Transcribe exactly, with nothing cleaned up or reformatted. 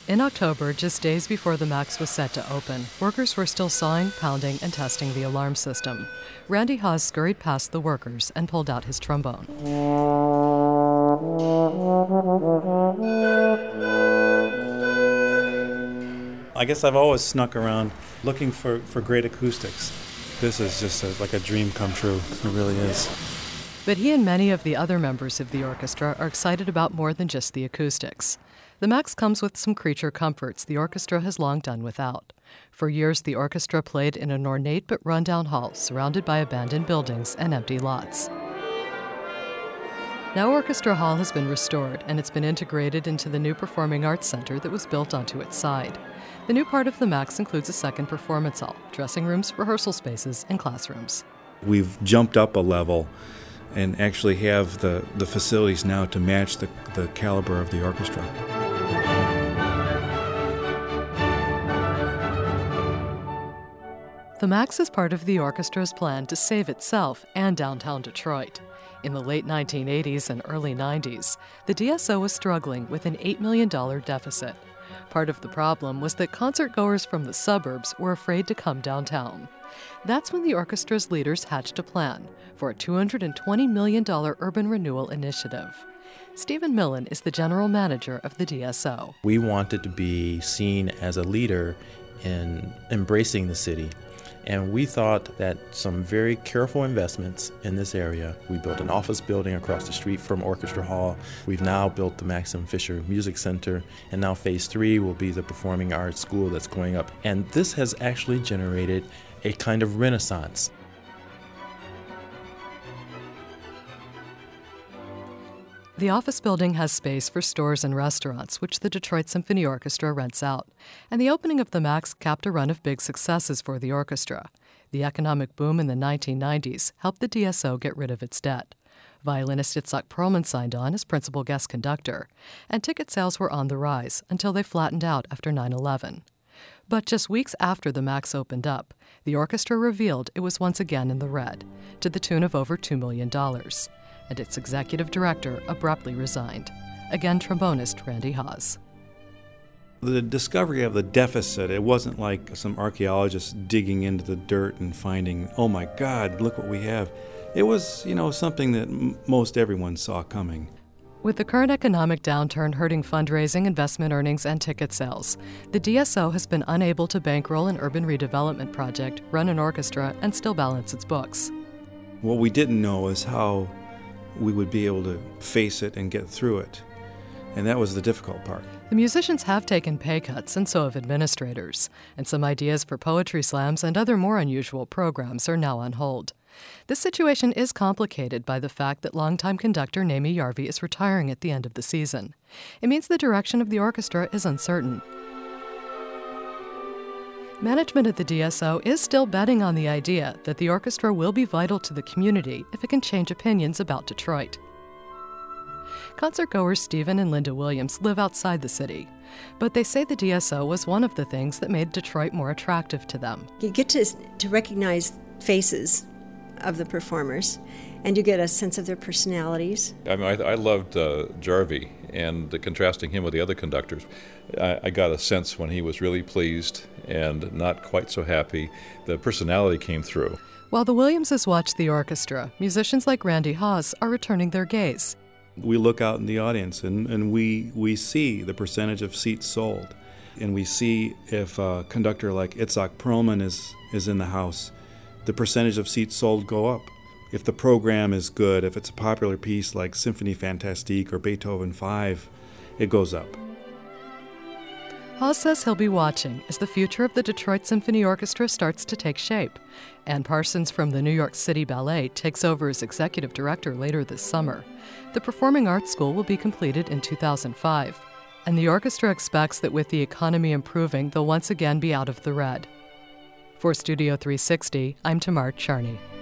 In October, just days before the Max was set to open, workers were still sawing, pounding, and testing the alarm system. Randy Haas scurried past the workers and pulled out his trombone. I guess I've always snuck around looking for, for great acoustics. This is just a, like a dream come true. It really is. But he and many of the other members of the orchestra are excited about more than just the acoustics. The Max comes with some creature comforts the orchestra has long done without. For years, the orchestra played in an ornate but rundown hall surrounded by abandoned buildings and empty lots. Now Orchestra Hall has been restored, and it's been integrated into the new Performing Arts Center that was built onto its side. The new part of the Max includes a second performance hall, dressing rooms, rehearsal spaces, and classrooms. We've jumped up a level and actually have the, the facilities now to match the, the caliber of the orchestra. The Max is part of the orchestra's plan to save itself and downtown Detroit. In the late nineteen eighties and early nineties, the D S O was struggling with an eight million dollars deficit. Part of the problem was that concertgoers from the suburbs were afraid to come downtown. That's when the orchestra's leaders hatched a plan for a two hundred twenty million dollars urban renewal initiative. Stephen Millen is the general manager of the D S O. We wanted to be seen as a leader in embracing the city. And we thought that some very careful investments in this area. We built an office building across the street from Orchestra Hall. We've now built the Maxim Fisher Music Center, and now phase three will be the Performing Arts School that's going up. And this has actually generated a kind of renaissance. The office building has space for stores and restaurants, which the Detroit Symphony Orchestra rents out. And the opening of the Max capped a run of big successes for the orchestra. The economic boom in the nineteen nineties helped the D S O get rid of its debt. Violinist Itzhak Perlman signed on as principal guest conductor, and ticket sales were on the rise until they flattened out after nine eleven. But just weeks after the Max opened up, the orchestra revealed it was once again in the red, to the tune of over two million dollars. And its executive director abruptly resigned. Again, trombonist Randy Haas. The discovery of the deficit, it wasn't like some archaeologists digging into the dirt and finding, oh my God, look what we have. It was, you know, something that m- most everyone saw coming. With the current economic downturn hurting fundraising, investment earnings, and ticket sales, the D S O has been unable to bankroll an urban redevelopment project, run an orchestra, and still balance its books. What we didn't know is how we would be able to face it and get through it. And that was the difficult part. The musicians have taken pay cuts, and so have administrators. And some ideas for poetry slams and other more unusual programs are now on hold. This situation is complicated by the fact that longtime conductor Naomi Yarvi is retiring at the end of the season. It means the direction of the orchestra is uncertain. Management at the D S O is still betting on the idea that the orchestra will be vital to the community if it can change opinions about Detroit. Concertgoers Stephen and Linda Williams live outside the city, but they say the D S O was one of the things that made Detroit more attractive to them. You get to, to recognize faces of the performers, and you get a sense of their personalities. I mean, I, I loved uh, Jarvi, and the, contrasting him with the other conductors, I, I got a sense when he was really pleased and not quite so happy. The personality came through. While the Williamses watch the orchestra, musicians like Randy Haas are returning their gaze. We look out in the audience and, and we, we see the percentage of seats sold. And we see if a conductor like Itzhak Perlman is, is in the house, the percentage of seats sold go up. If the program is good, if it's a popular piece like Symphonie Fantastique or Beethoven five, it goes up. Haas says he'll be watching as the future of the Detroit Symphony Orchestra starts to take shape. Ann Parsons from the New York City Ballet takes over as executive director later this summer. The Performing Arts School will be completed in two thousand five, and the orchestra expects that with the economy improving, they'll once again be out of the red. For Studio three sixty, I'm Tamar Charney.